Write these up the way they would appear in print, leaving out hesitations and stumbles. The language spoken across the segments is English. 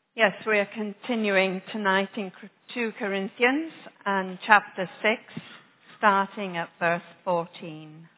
Yes, we are continuing tonight in 2 Corinthians and chapter 6, starting at verse 14.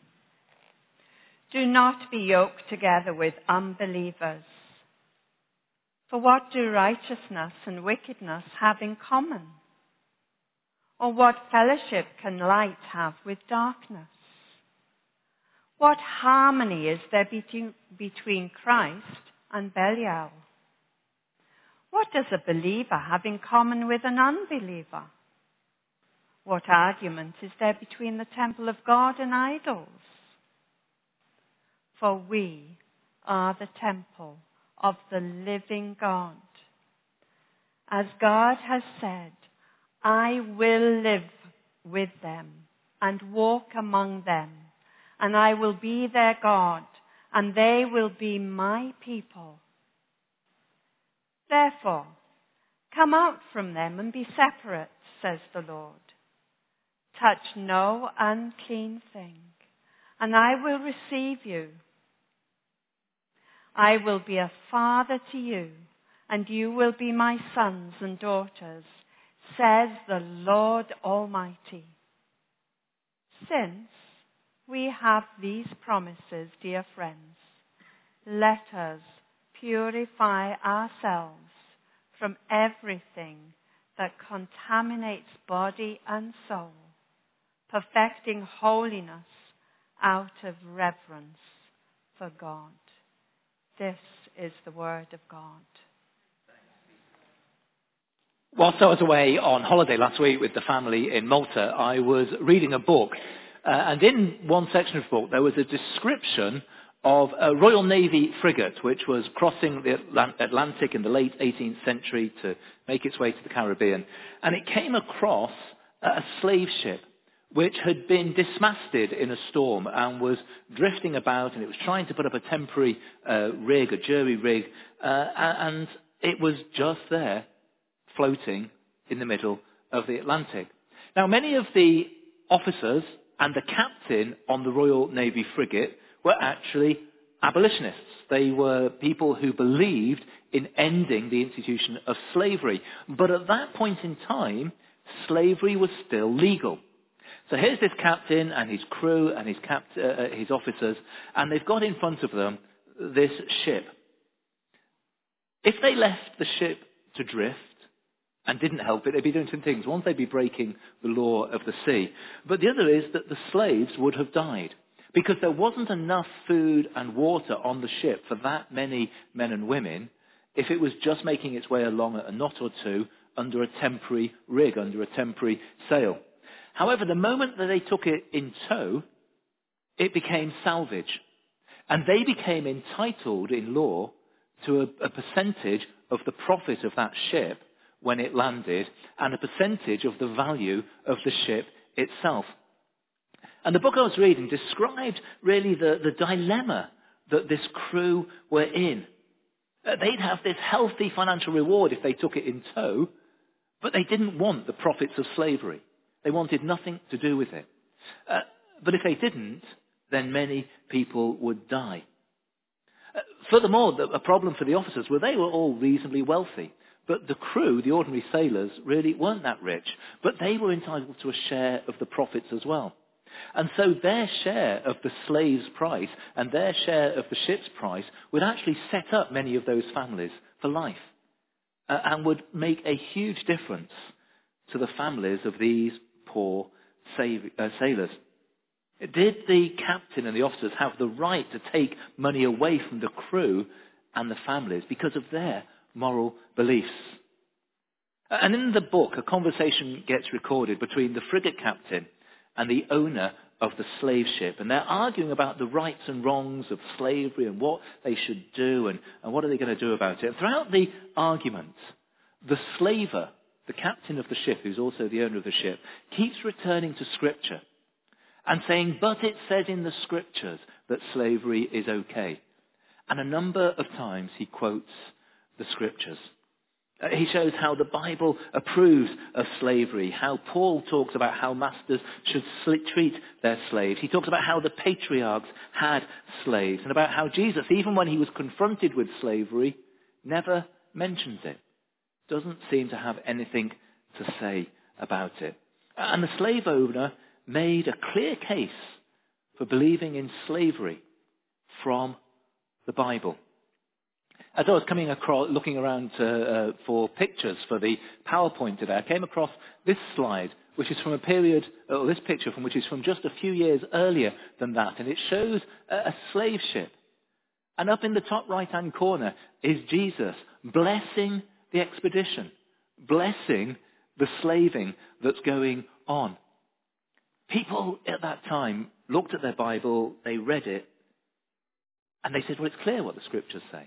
Do not be yoked together with unbelievers. For what do righteousness and wickedness have in common? Or what fellowship can light have with darkness? What harmony is there between Christ and Belial? What does a believer have in common with an unbeliever? What argument is there between the temple of God and idols? For we are the temple of the living God. As God has said, I will live with them and walk among them, and I will be their God, and they will be my people. Therefore, come out from them and be separate, says the Lord. Touch no unclean thing, and I will receive you. I will be a father to you, and you will be my sons and daughters, says the Lord Almighty. Since we have these promises, dear friends, let us purify ourselves from everything that contaminates body and soul, perfecting holiness out of reverence for God. This is the word of God. Whilst I was away on holiday last week with the family in Malta, I was reading a book, and in one section of the book there was a description of a Royal Navy frigate which was crossing the Atlantic in the late 18th century to make its way to the Caribbean. And it came across a slave ship which had been dismasted in a storm and was drifting about, and it was trying to put up a temporary rig, a jury rig, and it was just there, floating in the middle of the Atlantic. Now, many of the officers and the captain on the Royal Navy frigate were actually abolitionists. They were people who believed in ending the institution of slavery. But at that point in time, slavery was still legal. So here's this captain and his crew and his officers, and they've got in front of them this ship. If they left the ship to drift and didn't help it, they'd be doing two things. One, they'd be breaking the law of the sea. But the other is that the slaves would have died, because there wasn't enough food and water on the ship for that many men and women if it was just making its way along a knot or two under a temporary rig, under a temporary sail. However, the moment that they took it in tow, it became salvage. And they became entitled in law to a percentage of the profit of that ship when it landed, and a percentage of the value of the ship itself. And the book I was reading described really the dilemma that this crew were in. They'd have this healthy financial reward if they took it in tow, but they didn't want the profits of slavery. They wanted nothing to do with it. But if they didn't, then many people would die. Furthermore, a problem for the officers were they were all reasonably wealthy. But the crew, the ordinary sailors, really weren't that rich. But they were entitled to a share of the profits as well. And so their share of the slave's price and their share of the ship's price would actually set up many of those families for life, and would make a huge difference to the families of these poor sailors. Did the captain and the officers have the right to take money away from the crew and the families because of their moral beliefs? And in the book, a conversation gets recorded between the frigate captain and the owner of the slave ship, and they're arguing about the rights and wrongs of slavery and what they should do and what are they going to do about it. And throughout the argument, the slaver, the captain of the ship, who's also the owner of the ship, keeps returning to Scripture and saying, but it says in the Scriptures that slavery is okay. And a number of times he quotes the Scriptures. He shows how the Bible approves of slavery, how Paul talks about how masters should treat their slaves. He talks about how the patriarchs had slaves, and about how Jesus, even when he was confronted with slavery, never mentions it. Doesn't seem to have anything to say about it. And the slave owner made a clear case for believing in slavery from the Bible. As I was coming across, looking around for pictures for the PowerPoint today, I came across this slide, which is from a period, or this picture from which is from just a few years earlier than that, and it shows a slave ship. And up in the top right-hand corner is Jesus blessing the expedition, blessing the slaving that's going on. People at that time looked at their Bible, they read it, and they said, well, it's clear what the scriptures say.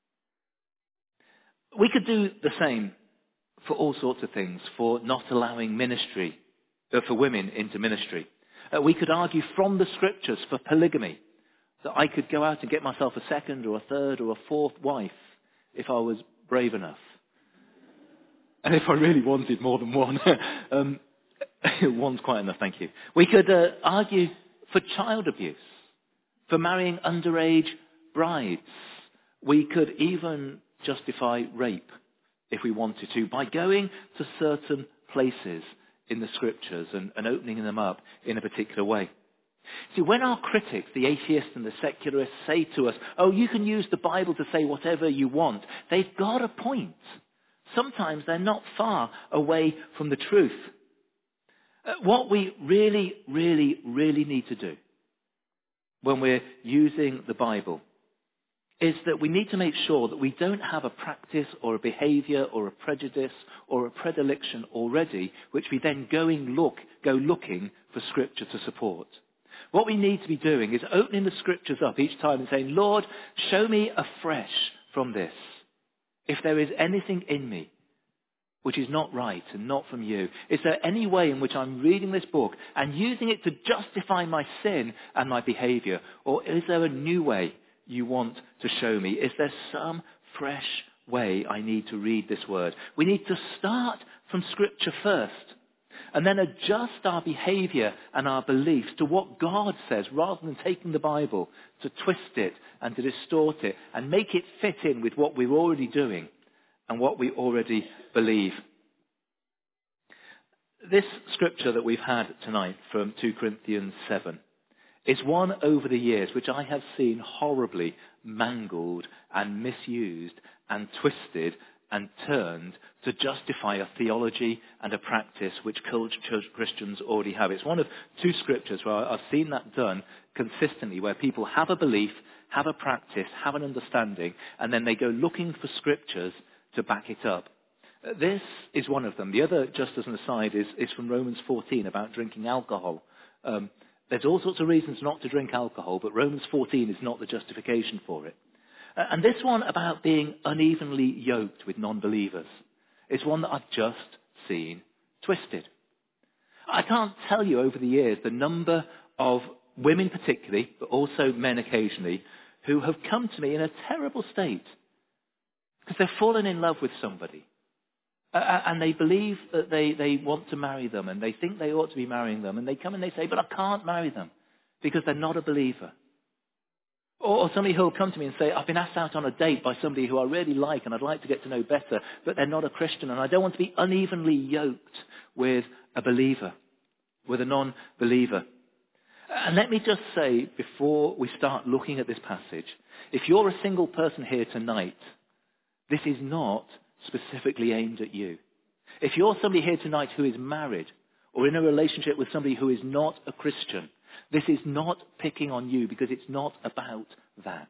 We could do the same for all sorts of things, for not allowing ministry, for women into ministry. We could argue from the scriptures for polygamy, that I could go out and get myself a second or a third or a fourth wife if I was brave enough. And if I really wanted more than one. One's quite enough, thank you. We could argue for child abuse, for marrying underage brides. We could even justify rape, if we wanted to, by going to certain places in the scriptures and opening them up in a particular way. See, when our critics, the atheists and the secularists, say to us, oh, you can use the Bible to say whatever you want, they've got a point. Sometimes they're not far away from the truth. What we really, really, really need to do when we're using the Bible is that we need to make sure that we don't have a practice or a behavior or a prejudice or a predilection already, which we then go looking for Scripture to support. What we need to be doing is opening the Scriptures up each time and saying, Lord, show me afresh from this. If there is anything in me which is not right and not from you, is there any way in which I'm reading this book and using it to justify my sin and my behavior? Or is there a new way you want to show me? Is there some fresh way I need to read this word? We need to start from Scripture first and then adjust our behavior and our beliefs to what God says rather than taking the Bible to twist it and to distort it and make it fit in with what we're already doing and what we already believe. This scripture that we've had tonight from 2 Corinthians 7 is one over the years which I have seen horribly mangled and misused and twisted and turned to justify a theology and a practice which Christians already have. It's one of two scriptures where I've seen that done consistently, where people have a belief, have a practice, have an understanding, and then they go looking for scriptures to back it up. This is one of them. The other, just as an aside, is from Romans 14 about drinking alcohol. There's all sorts of reasons not to drink alcohol, but Romans 14 is not the justification for it. And this one about being unevenly yoked with non-believers is one that I've just seen twisted. I can't tell you over the years the number of women particularly, but also men occasionally, who have come to me in a terrible state because they've fallen in love with somebody. And they believe that they want to marry them and they think they ought to be marrying them. And they come and they say, but I can't marry them because they're not a believer. Or somebody who will come to me and say, I've been asked out on a date by somebody who I really like and I'd like to get to know better, but they're not a Christian and I don't want to be unevenly yoked with a believer, with a non-believer. And let me just say, before we start looking at this passage, if you're a single person here tonight, this is not specifically aimed at you. If you're somebody here tonight who is married or in a relationship with somebody who is not a Christian, this is not picking on you because it's not about that.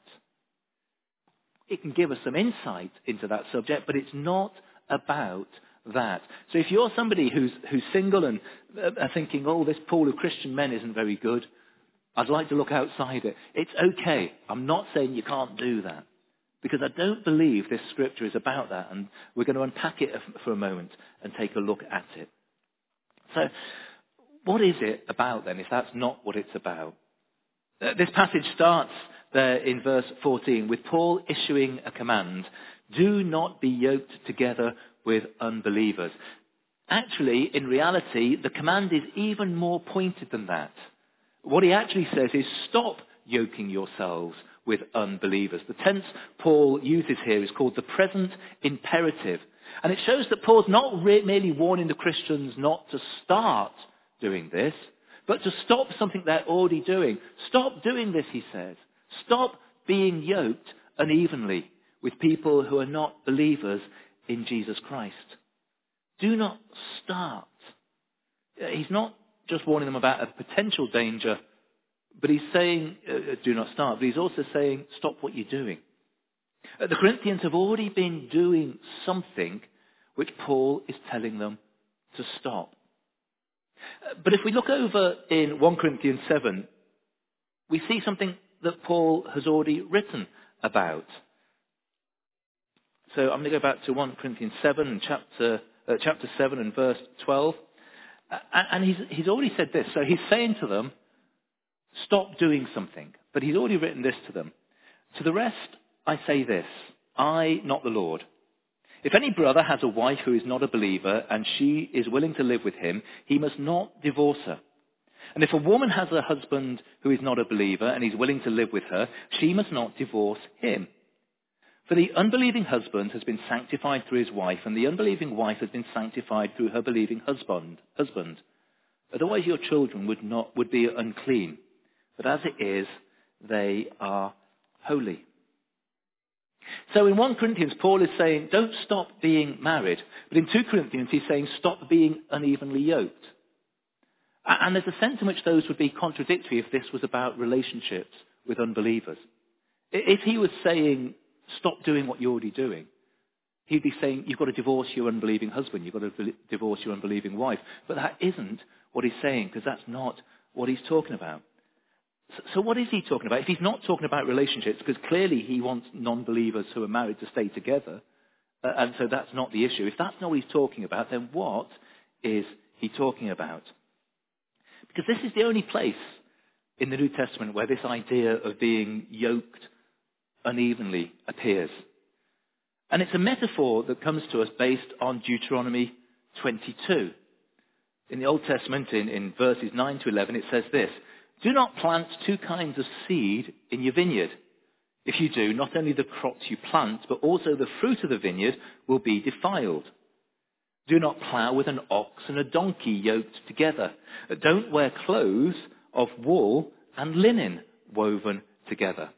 It can give us some insight into that subject, but it's not about that. So if you're somebody who's single and are thinking, oh, this pool of Christian men isn't very good, I'd like to look outside it. It's okay. I'm not saying you can't do that, because I don't believe this scripture is about that, and we're going to unpack it for a moment and take a look at it. So what is it about then, if that's not what it's about? This passage starts there in verse 14 with Paul issuing a command, do not be yoked together with unbelievers. Actually, in reality, the command is even more pointed than that. What he actually says is stop yoking yourselves with unbelievers. The tense Paul uses here is called the present imperative. And it shows that Paul's not merely warning the Christians not to start doing this, but to stop something they're already doing. Stop doing this, he says. Stop being yoked unevenly with people who are not believers in Jesus Christ. Do not start. He's not just warning them about a potential danger, but he's saying, do not start. But he's also saying, stop what you're doing. The Corinthians have already been doing something which Paul is telling them to stop. But if we look over in 1 Corinthians 7, we see something that Paul has already written about. So I'm going to go back to 1 Corinthians 7, chapter 7 and verse 12. And he's already said this. So he's saying to them, stop doing something. But he's already written this to them. To the rest, I say this, I, not the Lord. If any brother has a wife who is not a believer and she is willing to live with him, he must not divorce her. And if a woman has a husband who is not a believer and is willing to live with her, she must not divorce him. For the unbelieving husband has been sanctified through his wife, and the unbelieving wife has been sanctified through her believing husband. Otherwise your children would be unclean. But as it is, they are holy. So in 1 Corinthians, Paul is saying, don't stop being married. But in 2 Corinthians, he's saying, stop being unevenly yoked. And there's a sense in which those would be contradictory if this was about relationships with unbelievers. If he was saying, stop doing what you're already doing, he'd be saying, you've got to divorce your unbelieving husband, you've got to divorce your unbelieving wife. But that isn't what he's saying, because that's not what he's talking about. So what is he talking about? If he's not talking about relationships, because clearly he wants non-believers who are married to stay together, and so that's not the issue. If that's not what he's talking about, then what is he talking about? Because this is the only place in the New Testament where this idea of being yoked unevenly appears. And it's a metaphor that comes to us based on Deuteronomy 22. In the Old Testament, in verses 9 to 11, it says this, do not plant two kinds of seed in your vineyard. If you do, not only the crops you plant, but also the fruit of the vineyard will be defiled. Do not plough with an ox and a donkey yoked together. Don't wear clothes of wool and linen woven together.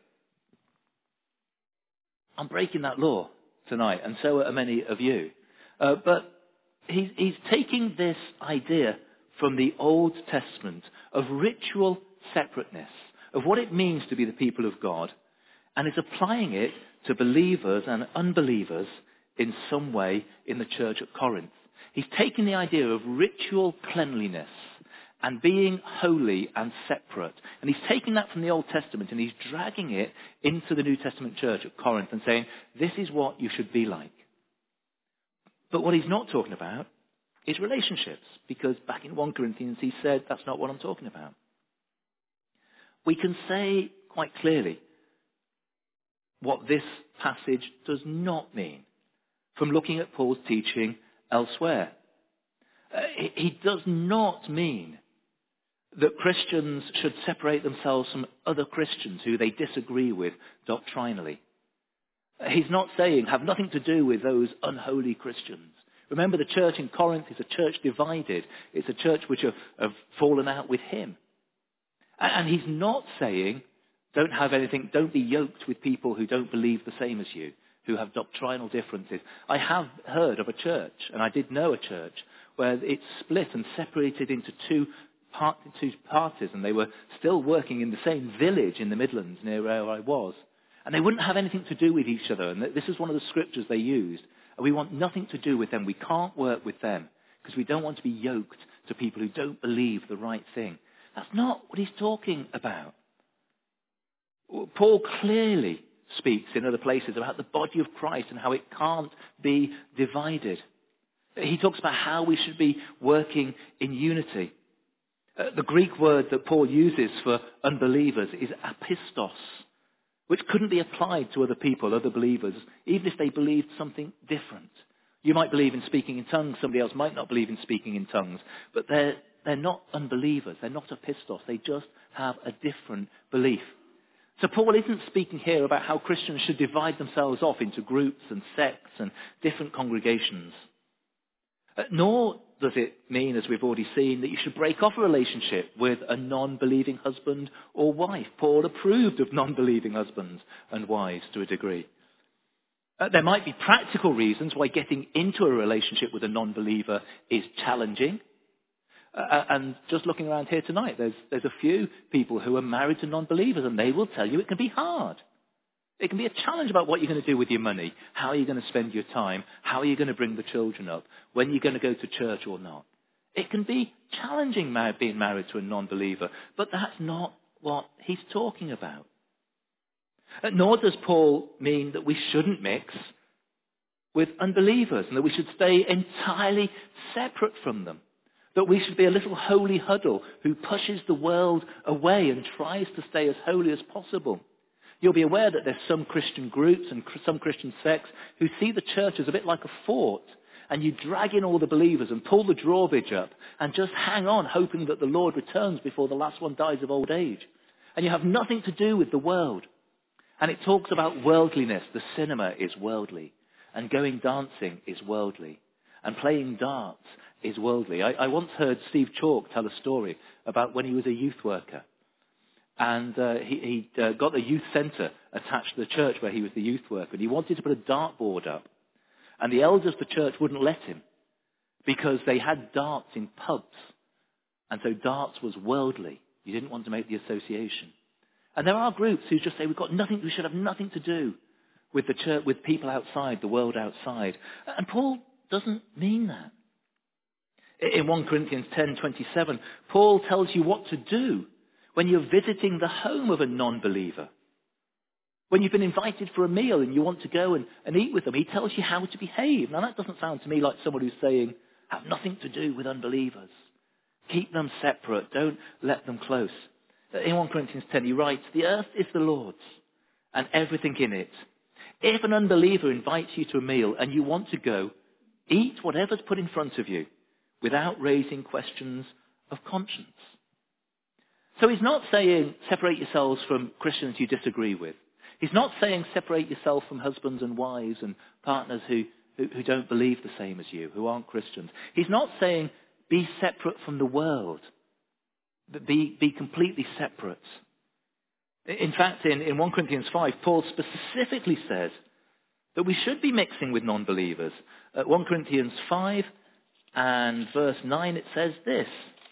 I'm breaking that law tonight, and so are many of you. But he's taking this idea from the Old Testament of ritual separateness, of what it means to be the people of God, and is applying it to believers and unbelievers in some way in the church at Corinth. He's taking the idea of ritual cleanliness and being holy and separate, and he's taking that from the Old Testament and he's dragging it into the New Testament church at Corinth and saying, this is what you should be like. But what he's not talking about is relationships, because back in 1 Corinthians he said, that's not what I'm talking about. We can say quite clearly what this passage does not mean from looking at Paul's teaching elsewhere. He does not mean that Christians should separate themselves from other Christians who they disagree with doctrinally. He's not saying have nothing to do with those unholy Christians. Remember, the church in Corinth is a church divided. It's a church which have fallen out with him. And he's not saying don't be yoked with people who don't believe the same as you, who have doctrinal differences. I have heard of a church, and I did know a church, where it's split and separated into two parties, and they were still working in the same village in the Midlands near where I was. And they wouldn't have anything to do with each other, and this is one of the scriptures they used. And we want nothing to do with them. We can't work with them, because we don't want to be yoked to people who don't believe the right thing. That's not what he's talking about. Paul clearly speaks in other places about the body of Christ and how it can't be divided. He talks about how we should be working in unity. The Greek word that Paul uses for unbelievers is apistos, which couldn't be applied to other people, other believers, even if they believed something different. You might believe in speaking in tongues, somebody else might not believe in speaking in tongues, but they're not unbelievers, they're not apistos, they just have a different belief. So Paul isn't speaking here about how Christians should divide themselves off into groups and sects and different congregations. Nor does it mean, as we've already seen, that you should break off a relationship with a non-believing husband or wife. Paul approved of non-believing husbands and wives to a degree. There might be practical reasons why getting into a relationship with a non-believer is challenging. And just looking around here tonight, there's a few people who are married to non-believers, and they will tell you it can be hard. It can be a challenge about what you're going to do with your money. How are you going to spend your time? How are you going to bring the children up? When you're going to go to church or not? It can be challenging being married to a non-believer, but that's not what he's talking about. Nor does Paul mean that we shouldn't mix with unbelievers and that we should stay entirely separate from them. That we should be a little holy huddle who pushes the world away and tries to stay as holy as possible. You'll be aware that there's some Christian groups and some Christian sects who see the church as a bit like a fort, and you drag in all the believers and pull the drawbridge up and just hang on hoping that the Lord returns before the last one dies of old age. And you have nothing to do with the world. And it talks about worldliness. The cinema is worldly, and going dancing is worldly, and playing darts is worldly. I once heard Steve Chalk tell a story about when he was a youth worker. And he got the youth centre attached to the church where he was the youth worker. And he wanted to put a dartboard up. And the elders of the church wouldn't let him because they had darts in pubs. And so darts was worldly. You didn't want to make the association. And there are groups who just say we should have nothing to do with the church, with people outside, the world outside. And Paul doesn't mean that. In 1 Corinthians 10:27, Paul tells you what to do when you're visiting the home of a non-believer. When you've been invited for a meal and you want to go and eat with them, he tells you how to behave. Now that doesn't sound to me like someone who's saying, have nothing to do with unbelievers. Keep them separate. Don't let them close. In 1 Corinthians 10 he writes, the earth is the Lord's and everything in it. If an unbeliever invites you to a meal and you want to go, eat whatever's put in front of you without raising questions of conscience. So he's not saying separate yourselves from Christians you disagree with. He's not saying separate yourself from husbands and wives and partners who don't believe the same as you, who aren't Christians. He's not saying be separate from the world, but be completely separate. In fact, in 1 Corinthians 5, Paul specifically says that we should be mixing with non-believers. 1 Corinthians 5 and verse 9, it says this.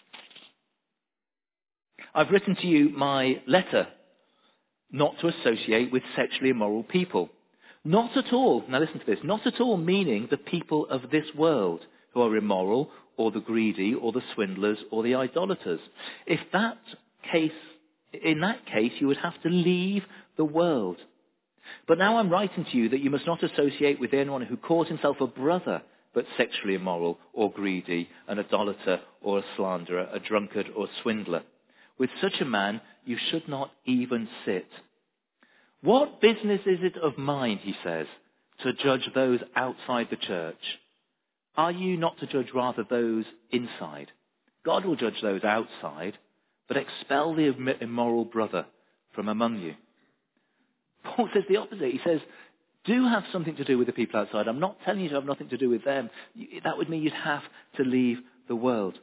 I've written to you my letter not to associate with sexually immoral people. Not at all, now listen to this, not at all meaning the people of this world who are immoral or the greedy or the swindlers or the idolaters. In that case, you would have to leave the world. But now I'm writing to you that you must not associate with anyone who calls himself a brother but sexually immoral or greedy, an idolater or a slanderer, a drunkard or a swindler. With such a man, you should not even sit. What business is it of mine, he says, to judge those outside the church? Are you not to judge rather those inside? God will judge those outside, but expel the immoral brother from among you. Paul says the opposite. He says, do have something to do with the people outside. I'm not telling you to have nothing to do with them. That would mean you'd have to leave the world.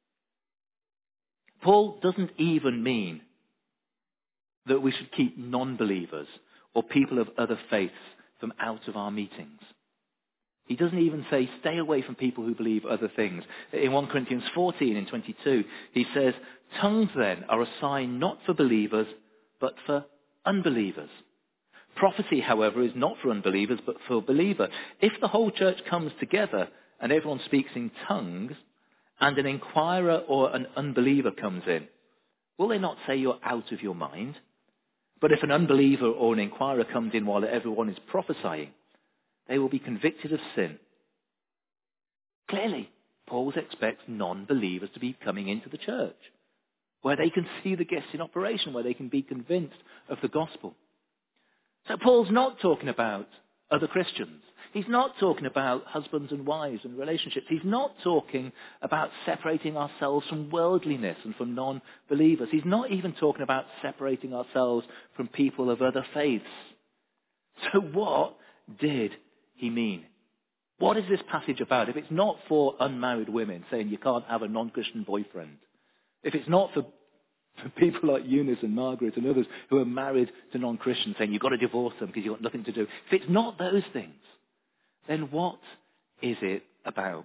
Paul doesn't even mean that we should keep non-believers or people of other faiths from out of our meetings. He doesn't even say stay away from people who believe other things. In 1 Corinthians 14 and 22, he says, tongues then are a sign not for believers, but for unbelievers. Prophecy, however, is not for unbelievers, but for a believer. If the whole church comes together and everyone speaks in tongues, and an inquirer or an unbeliever comes in, will they not say you're out of your mind? But if an unbeliever or an inquirer comes in while everyone is prophesying, they will be convicted of sin. Clearly, Paul expects non-believers to be coming into the church, where they can see the gifts in operation, where they can be convinced of the gospel. So Paul's not talking about other Christians. He's not talking about husbands and wives and relationships. He's not talking about separating ourselves from worldliness and from non-believers. He's not even talking about separating ourselves from people of other faiths. So what did he mean? What is this passage about? If it's not for unmarried women saying you can't have a non-Christian boyfriend, if it's not for people like Eunice and Margaret and others who are married to non-Christians saying you've got to divorce them because you've got nothing to do, if it's not those things, then what is it about?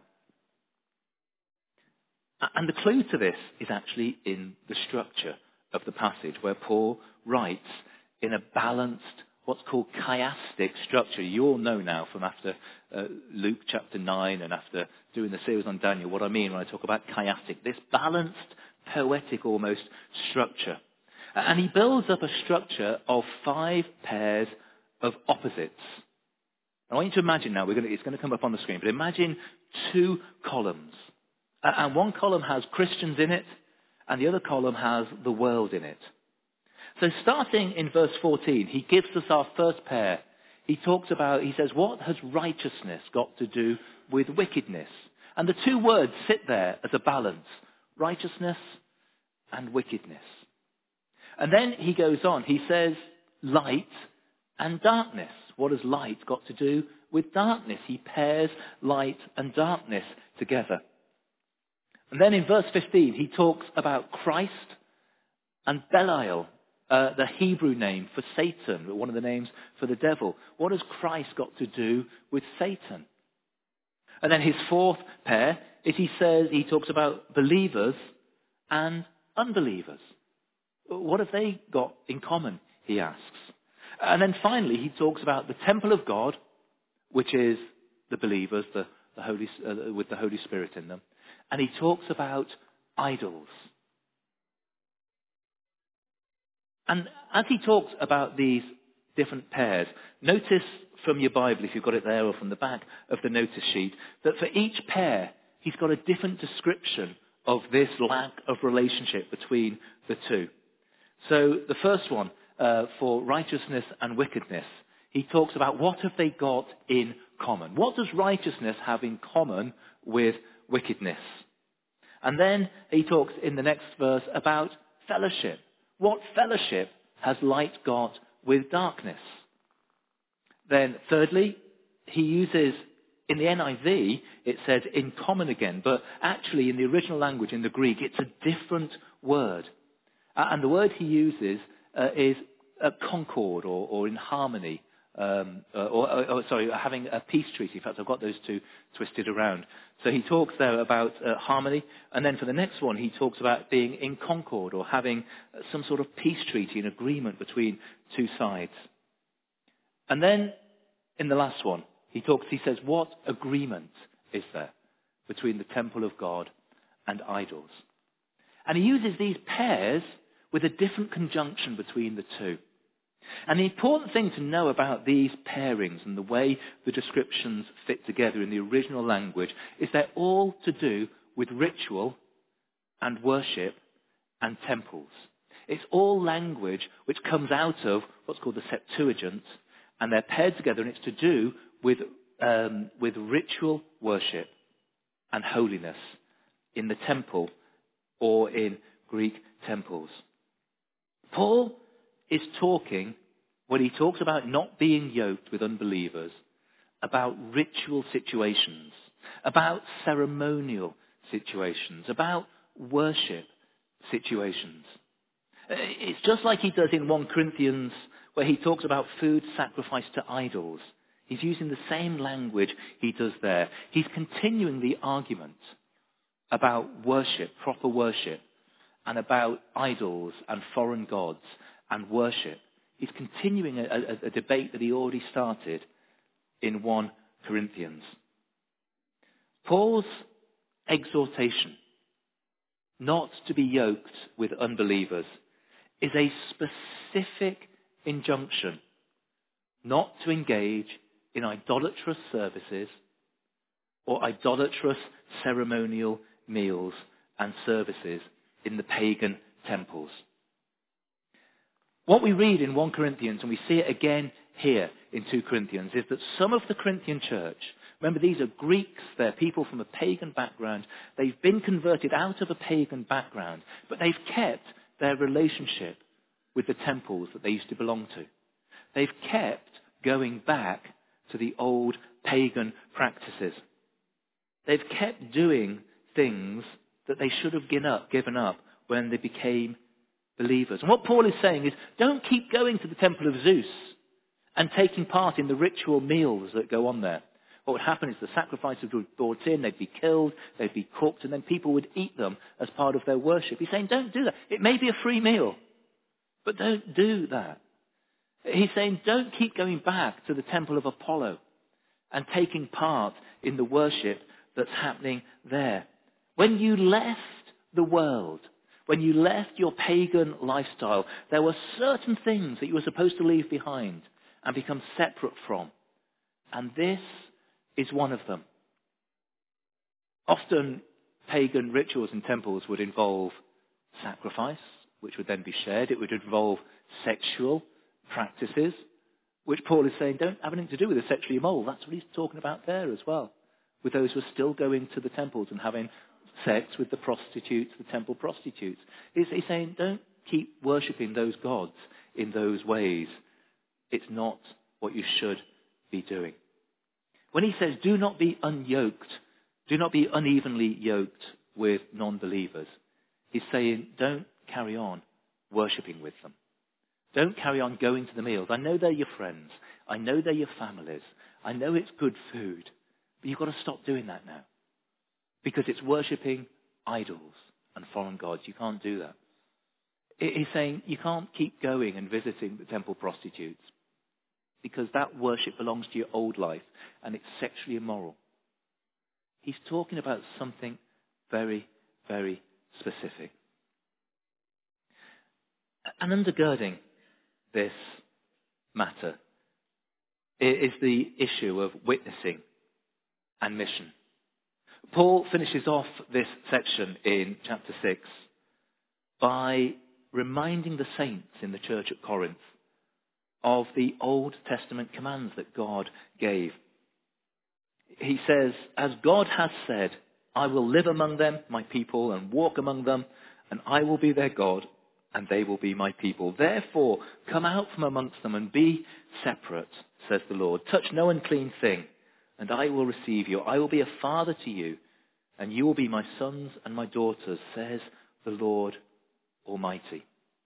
And the clue to this is actually in the structure of the passage, where Paul writes in a balanced, what's called chiastic structure. You all know now from after Luke chapter 9 and after doing the series on Daniel what I mean when I talk about chiastic, this balanced, poetic almost structure. And he builds up a structure of 5 pairs of opposites. I want you to imagine now, it's going to come up on the screen, but imagine 2 columns. And one column has Christians in it, and the other column has the world in it. So starting in verse 14, he gives us our first pair. He says, what has righteousness got to do with wickedness? And the 2 words sit there as a balance, righteousness and wickedness. And then he goes on, he says, light and darkness. What has light got to do with darkness? He pairs light and darkness together. And then in verse 15, he talks about Christ and Belial, the Hebrew name for Satan, one of the names for the devil. What has Christ got to do with Satan? And then his fourth pair is he talks about believers and unbelievers. What have they got in common, he asks. And then finally he talks about the temple of God, which is the believers, the Holy, with the Holy Spirit in them. And he talks about idols. And as he talks about these different pairs, notice from your Bible, if you've got it there, or from the back of the notice sheet, that for each pair, he's got a different description of this lack of relationship between the 2. So the first one, for righteousness and wickedness, he talks about what have they got in common. What does righteousness have in common with wickedness? And then he talks in the next verse about fellowship. What fellowship has light got with darkness? Then thirdly, he uses, in the NIV, it says in common again, but actually in the original language, in the Greek, it's a different word. And the word he uses is concord or in harmony, having a peace treaty. In fact, I've got those 2 twisted around. So he talks there about harmony, and then for the next one, he talks about being in concord or having some sort of peace treaty, an agreement between 2 sides. And then in the last one, he says, what agreement is there between the temple of God and idols? And he uses these pairs with a different conjunction between the 2. And the important thing to know about these pairings and the way the descriptions fit together in the original language is they're all to do with ritual and worship and temples. It's all language which comes out of what's called the Septuagint, and they're paired together, and it's to do with ritual worship and holiness in the temple or in Greek temples. Paul is talking, when he talks about not being yoked with unbelievers, about ritual situations, about ceremonial situations, about worship situations. It's just like he does in 1 Corinthians, where he talks about food sacrificed to idols. He's using the same language he does there. He's continuing the argument about worship, proper worship, and about idols and foreign gods and worship. He's continuing a debate that he already started in 1 Corinthians. Paul's exhortation not to be yoked with unbelievers is a specific injunction not to engage in idolatrous services or idolatrous ceremonial meals and services in the pagan temples. What we read in 1 Corinthians, and we see it again here in 2 Corinthians is that some of the Corinthian church, remember these are Greeks, they're people from a pagan background, they've been converted out of a pagan background, but they've kept their relationship with the temples that they used to belong to. They've kept going back to the old pagan practices. They've kept doing things that they should have given up when they became believers. And what Paul is saying is, don't keep going to the temple of Zeus and taking part in the ritual meals that go on there. What would happen is the sacrifices would be brought in, they'd be killed, they'd be cooked, and then people would eat them as part of their worship. He's saying, don't do that. It may be a free meal, but don't do that. He's saying, don't keep going back to the temple of Apollo and taking part in the worship that's happening there. When you left the world, when you left your pagan lifestyle, there were certain things that you were supposed to leave behind and become separate from. And this is one of them. Often pagan rituals in temples would involve sacrifice, which would then be shared. It would involve sexual practices, which Paul is saying don't have anything to do with the sexually immoral. That's what he's talking about there as well, with those who are still going to the temples and having sex with the prostitutes, the temple prostitutes. He's saying don't keep worshipping those gods in those ways. It's not what you should be doing. When he says do not be unyoked, do not be unevenly yoked with non-believers, he's saying don't carry on worshipping with them. Don't carry on going to the meals. I know they're your friends. I know they're your families. I know it's good food. But you've got to stop doing that now. Because it's worshipping idols and foreign gods. You can't do that. He's saying you can't keep going and visiting the temple prostitutes. Because that worship belongs to your old life and it's sexually immoral. He's talking about something very, very specific. And undergirding this matter is the issue of witnessing and mission. Paul finishes off this section in chapter 6 by reminding the saints in the church at Corinth of the Old Testament commands that God gave. He says, as God has said, I will live among them, my people, and walk among them, and I will be their God, and they will be my people. Therefore, come out from amongst them and be separate, says the Lord. Touch no unclean thing, and I will receive you. I will be a father to you, and you will be my sons and my daughters, says the Lord Almighty.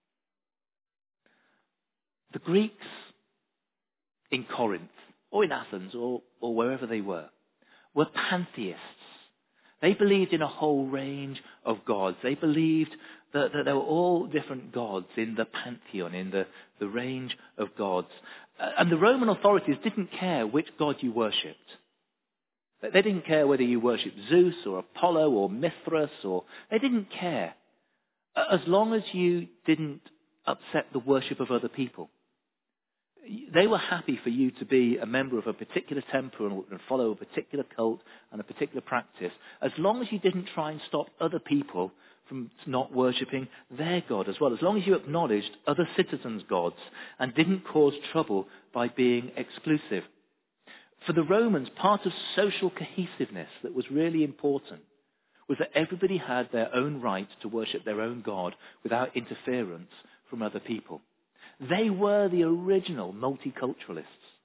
The Greeks in Corinth, or in Athens, or wherever they were pantheists. They believed in a whole range of gods. They believed that there were all different gods in the pantheon, in the range of gods. And the Roman authorities didn't care which god you worshipped. They didn't care whether you worshipped Zeus or Apollo or Mithras, they didn't care. As long as you didn't upset the worship of other people. They were happy for you to be a member of a particular temple and follow a particular cult and a particular practice, as long as you didn't try and stop other people from not worshipping their God as well, as long as you acknowledged other citizens' gods and didn't cause trouble by being exclusive. For the Romans, part of social cohesiveness that was really important was that everybody had their own right to worship their own God without interference from other people. They were the original multiculturalists.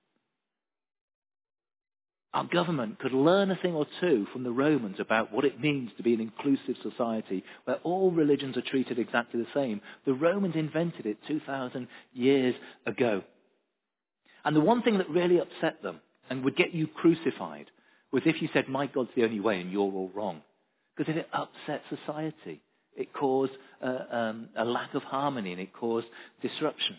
Our government could learn a thing or two from the Romans about what it means to be an inclusive society where all religions are treated exactly the same. The Romans invented it 2,000 years ago. And the one thing that really upset them and would get you crucified was if you said, my God's the only way and you're all wrong. Because if it upset society, it caused a lack of harmony and it caused disruption.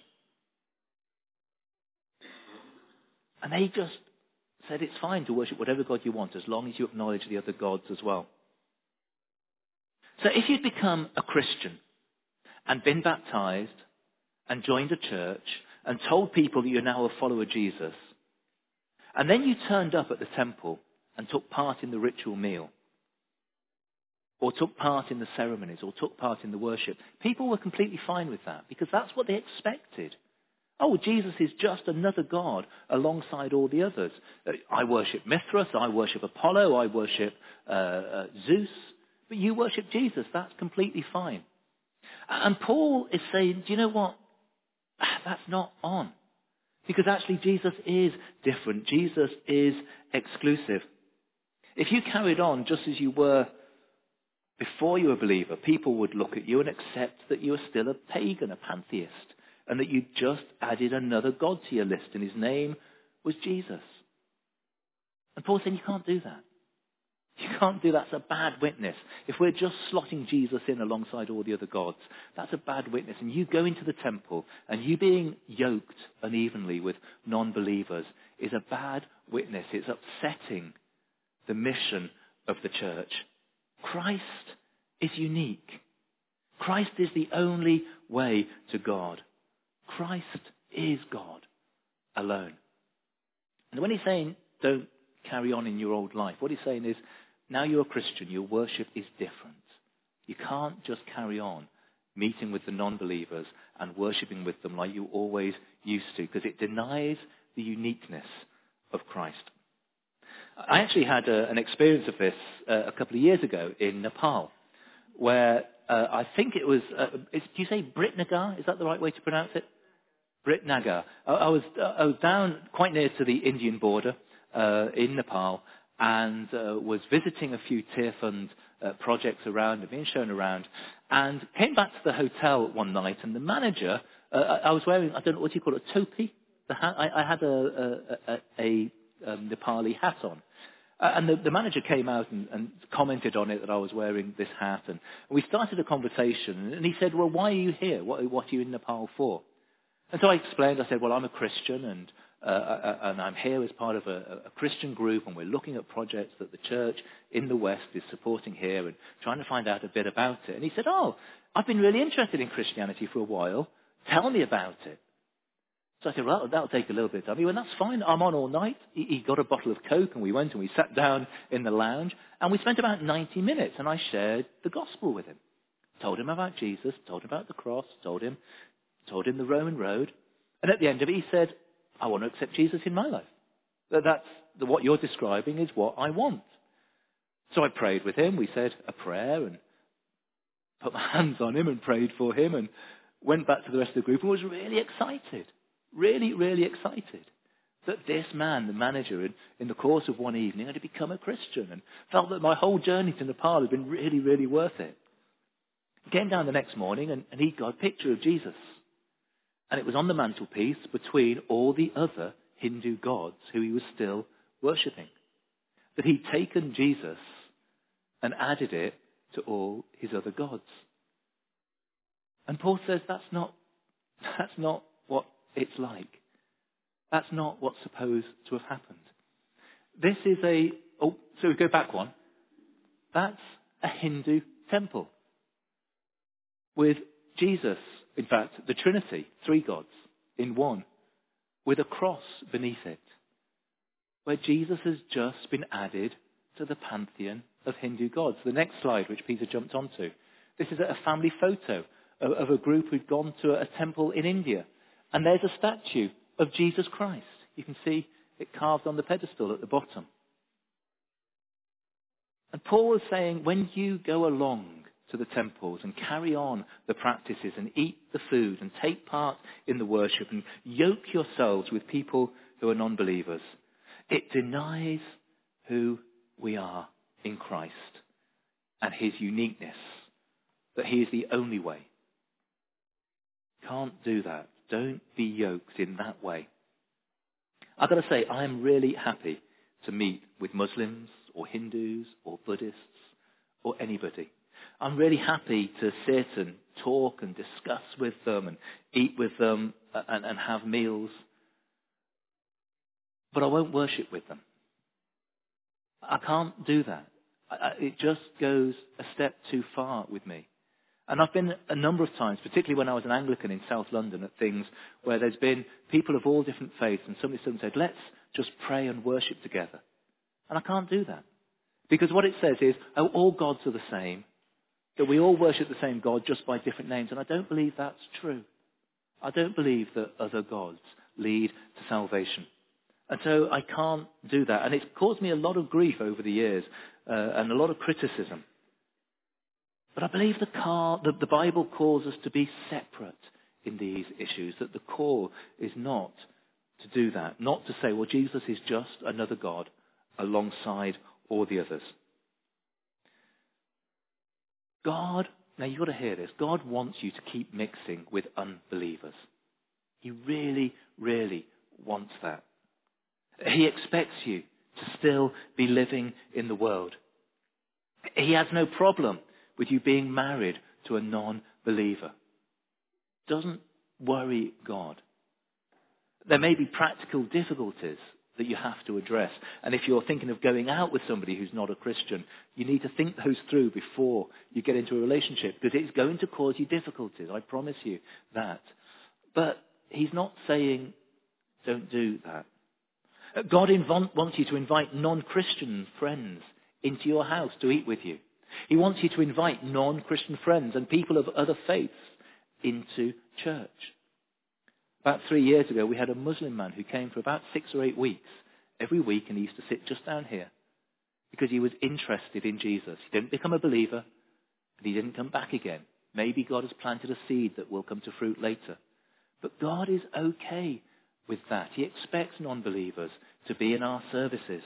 And they just said it's fine to worship whatever God you want as long as you acknowledge the other gods as well. So if you'd become a Christian and been baptized and joined a church and told people that you're now a follower of Jesus, and then you turned up at the temple and took part in the ritual meal, or took part in the ceremonies, or took part in the worship, people were completely fine with that because that's what they expected Oh, Jesus is just another God alongside all the others. I worship Mithras, I worship Apollo, I worship Zeus, but you worship Jesus. That's completely fine. And Paul is saying, do you know what? That's not on. Because actually Jesus is different. Jesus is exclusive. If you carried on just as you were before you were a believer, people would look at you and accept that you were still a pagan, a pantheist, and that you just added another God to your list, and his name was Jesus. And Paul said, you can't do that. You can't do that. That's a bad witness. If we're just slotting Jesus in alongside all the other gods, that's a bad witness. And you go into the temple and you being yoked unevenly with non-believers is a bad witness. It's upsetting the mission of the church. Christ is unique. Christ is the only way to God. Christ is God alone. And when he's saying don't carry on in your old life, what he's saying is now you're a Christian, your worship is different. You can't just carry on meeting with the non-believers and worshipping with them like you always used to, because it denies the uniqueness of Christ. I actually had an experience of this a couple of years ago in Nepal, where I think it was, do you say Britnagar? Is that the right way to pronounce it? Britnagar. I was down quite near to the Indian border in Nepal, and was visiting a few Tear Fund projects around and being shown around, and came back to the hotel one night, and the manager, I was wearing, I don't know, what do you call it, a topi? The hat, I had a Nepali hat on. And the manager came out and commented on it that I was wearing this hat, and we started a conversation, and he said, well, why are you here? What are you in Nepal for? And so I explained, I said, well, I'm a Christian, and I'm here as part of a Christian group, and we're looking at projects that the church in the West is supporting here and trying to find out a bit about it. And he said, oh, I've been really interested in Christianity for a while. Tell me about it. So I said, well, that'll take a little bit of time. He went, that's fine. I'm on all night. He got a bottle of Coke, and we went and we sat down in the lounge, and we spent about 90 minutes, and I shared the gospel with him. Told him about Jesus, told him about the cross, told him the Roman road. And at the end of it, he said, I want to accept Jesus in my life. What you're describing is what I want. So I prayed with him. We said a prayer and put my hands on him and prayed for him and went back to the rest of the group and was really excited. Really, really excited that this man, the manager, in the course of one evening had become a Christian, and felt that my whole journey to Nepal had been really, really worth it. He came down the next morning and he got a picture of Jesus. And it was on the mantelpiece between all the other Hindu gods who he was still worshipping. That he'd taken Jesus and added it to all his other gods. And Paul says that's not what it's like. That's not what's supposed to have happened. This is so we go back one. That's a Hindu temple with Jesus, in fact, the Trinity, three gods in one, with a cross beneath it, where Jesus has just been added to the pantheon of Hindu gods. The next slide, which Peter jumped onto, this is a family photo of a group who'd gone to a temple in India, and there's a statue of Jesus Christ. You can see it carved on the pedestal at the bottom. And Paul is saying, when you go along to the temples and carry on the practices and eat the food and take part in the worship and yoke yourselves with people who are non-believers, it denies who we are in Christ and his uniqueness, that he is the only way. Can't do that. Don't be yoked in that way. I've got to say, I'm really happy to meet with Muslims or Hindus or Buddhists or anybody. I'm really happy to sit and talk and discuss with them and eat with them and have meals. But I won't worship with them. I can't do that. It just goes a step too far with me. And I've been a number of times, particularly when I was an Anglican in South London, at things where there's been people of all different faiths, and somebody said, let's just pray and worship together. And I can't do that. Because what it says is, all gods are the same, that we all worship the same God just by different names. And I don't believe that's true. I don't believe that other gods lead to salvation. And so I can't do that. And it's caused me a lot of grief over the years and a lot of criticism. But I believe that the Bible calls us to be separate in these issues, that the call is not to do that, not to say, well, Jesus is just another God alongside all the others. God, now you've got to hear this, God wants you to keep mixing with unbelievers. He really, really wants that. He expects you to still be living in the world. He has no problem with you being married to a non-believer. Doesn't worry God. There may be practical difficulties that you have to address. And if you're thinking of going out with somebody who's not a Christian, you need to think those through before you get into a relationship, because it's going to cause you difficulties. I promise you that. But he's not saying don't do that. God wants you to invite non-Christian friends into your house to eat with you. He wants you to invite non-Christian friends and people of other faiths into church. About 3 years ago, we had a Muslim man who came for about 6 or 8 weeks, every week, and he used to sit just down here because he was interested in Jesus. He didn't become a believer, and he didn't come back again. Maybe God has planted a seed that will come to fruit later. But God is okay with that. He expects non-believers to be in our services.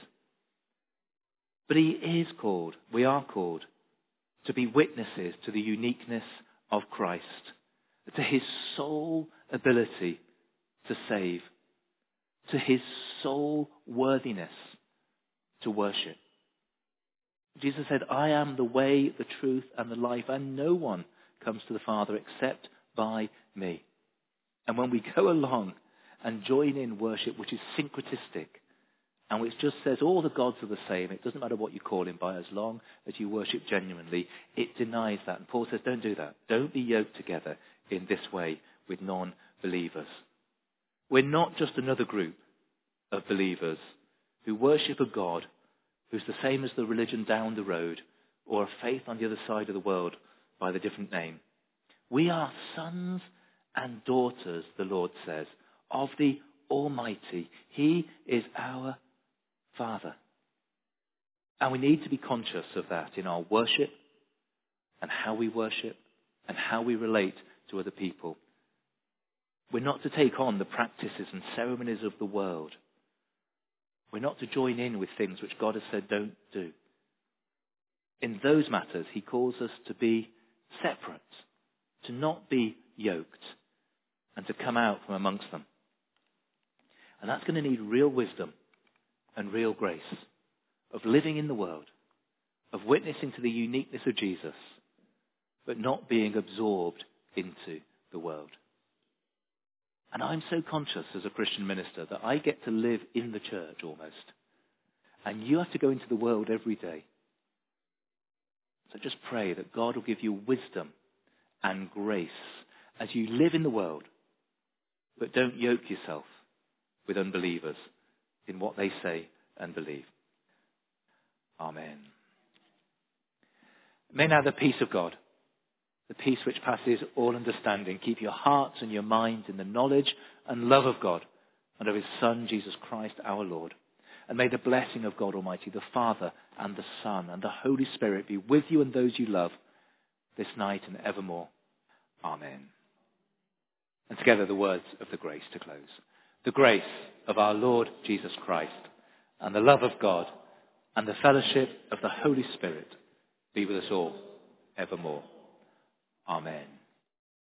But we are called to be witnesses to the uniqueness of Christ, to his sole ability to save, to his sole worthiness to worship. Jesus said, I am the way, the truth, and the life, and no one comes to the Father except by me. And when we go along and join in worship, which is syncretistic, and which just says all the gods are the same, it doesn't matter what you call him by as long as you worship genuinely, it denies that. And Paul says, don't do that. Don't be yoked together in this way with non-believers. We're not just another group of believers who worship a God who's the same as the religion down the road or a faith on the other side of the world by the different name. We are sons and daughters, the Lord says, of the Almighty. He is our Father. And we need to be conscious of that in our worship and how we worship and how we relate to other people. We're not to take on the practices and ceremonies of the world. We're not to join in with things which God has said don't do. In those matters, he calls us to be separate, to not be yoked, and to come out from amongst them. And that's going to need real wisdom and real grace of living in the world, of witnessing to the uniqueness of Jesus, but not being absorbed into the world. And I'm so conscious as a Christian minister that I get to live in the church almost. And you have to go into the world every day. So just pray that God will give you wisdom and grace as you live in the world, but don't yoke yourself with unbelievers in what they say and believe. Amen. May now the peace of God, the peace which passes all understanding, keep your hearts and your minds in the knowledge and love of God and of his Son, Jesus Christ, our Lord. And may the blessing of God Almighty, the Father and the Son and the Holy Spirit be with you and those you love this night and evermore. Amen. And together the words of the grace to close. The grace of our Lord Jesus Christ and the love of God and the fellowship of the Holy Spirit be with us all evermore. Amen.